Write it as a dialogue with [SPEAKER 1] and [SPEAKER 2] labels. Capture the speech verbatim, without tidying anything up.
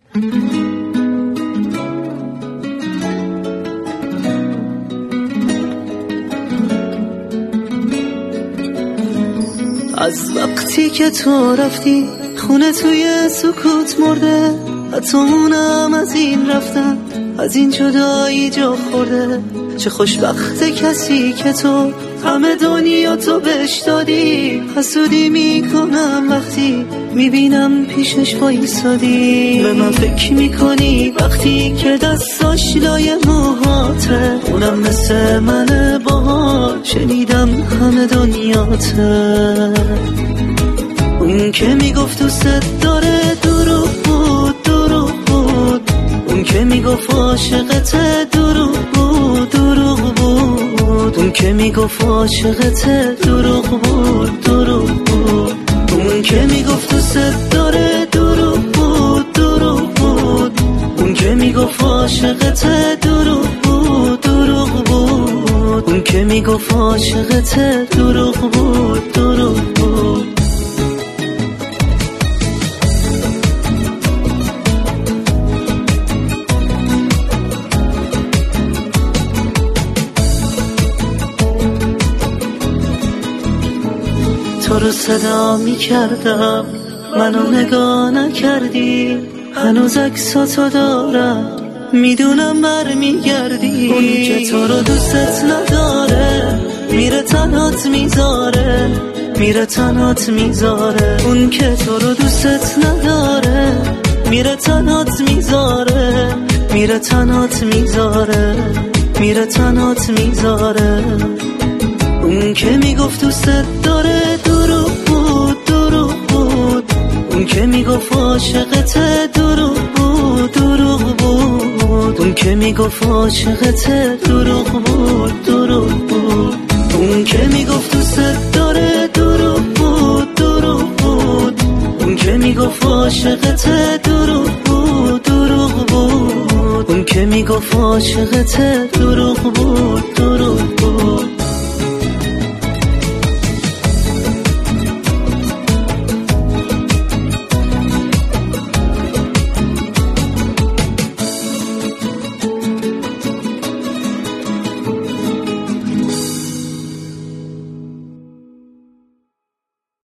[SPEAKER 1] از وقتی که تو رفتی خونه توی سکوت مرده، حتی اونم از این رفتن از این جدایی جا خورده. چه خوشبخته کسی که تو همه دنیا تو بهش دادی. حسودی میکنم وقتی میبینم پیشش وایسادی. به من فکر میکنی وقتی که دستاش لای موهاته، اونم مثل منه باها شنیدم همه دنیاته. اون که میگفت دوست داره دروغ بود دروغ بود. اون که میگفت عاشقته دروغ بود دروغ بود. اون که میگفت عاشقته دروغ بود دروغ بود. اون که میگفت دوست داره دروغ بود دروغ بود. اون که میگفت عاشقته دروغ بود دروغ بود. اون که میگفت عاشقته دروغ بود دروغ بود. تو رو صدا می کردم منو نگاه نکردی. هنوز عکساتو دارم میدونم برمیگردی. اون که تو رو دوستت نداره میره تنهات میذاره میره تنهات میذاره. اون که تو رو دوستت نداره میره تنهات میذاره میره تنهات میذاره میره تنهات میذاره. اون که میگفت دوستت داره دروغ بود دروغ بود. اون که میگفت عاشقته دروغ بود دروغ بود. اون که میگفت عاشقته دروغ بود دروغ بود. اون که میگفت دوستت داره دروغ بود دروغ بود. اون که میگفت عاشقته دروغ بود دروغ بود. اون که میگفت عاشقته دروغ بود دروغ بود.